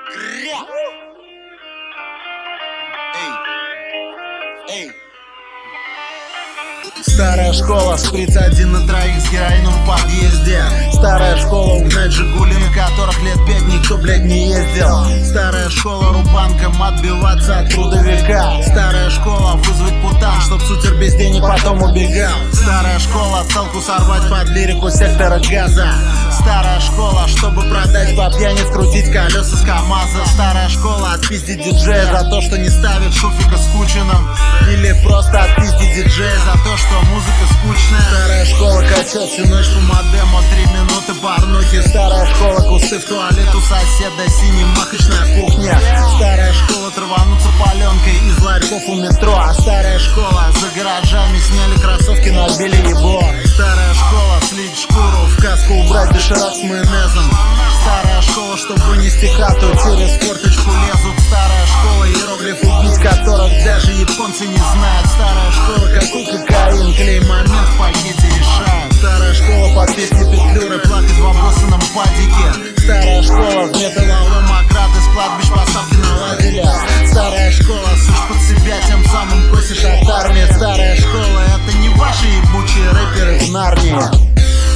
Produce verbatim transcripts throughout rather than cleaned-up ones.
Старая школа, шприц один на троих с героином в подъезде. Старая школа, угнать Жигули, на которых лет пять никто, блядь, не ездил. Старая школа, рубанком отбиваться от трудовика. Старая школа, вызвать путан, чтоб сутер без денег потом убегал. Старая школа, целку сорвать под лирику сектора газа. Старая школа, чтобы продать по пьяни, скрутить колеса с КамАЗа. Старая школа, отпиздить диджея за то, что не ставит шуфика с Кучиным. Или просто отпиздить диджея за то, что музыка скучная. Старая школа, качет всю ночь по модему, три минуты порнухи. Старая школа, кусты в туалет у соседа, синий махочная кухня. Старая школа, травануться паленкой из ларьков у метро. А старая школа, за гаражами сняли кроссовки, набили его. Старая школа, слить шкуру, в каску убрать доширак с майонезом. Старая школа, чтобы вынести хату, через форточку лезут. Старая школа, иероглиф, убить которых даже японцы не знают. Старая школа, какой кокаин, клей момент в пакете решает. Старая школа, под песни Петлюры, плакать в обоссанном падике. Старая школа, в металлолом ограды, с кладбищ поставки наладили. Старая школа, сушь под себя, тем самым косишь от армии. Старая школа, это не ваши ебучие рэперы в Нарнии.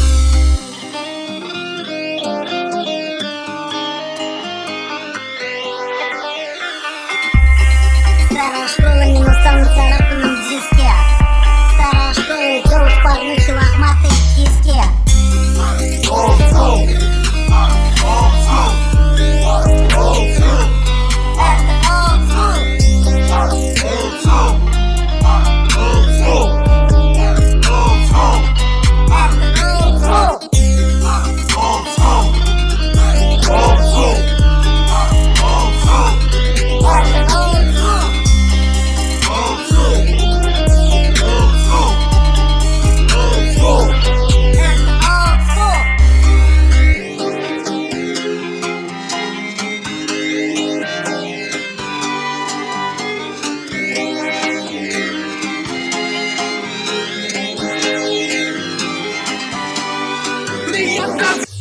Старая школа, минуса на царапанном диске. Старая школа, идет в порнухи, лохматые киски. Old school. Old school. Old school. Это old school. Old school. Old school. Old school. Это old school. Old school. Old school. Old school. Это old school. Old school. Old school. Old school. Это old school. Leave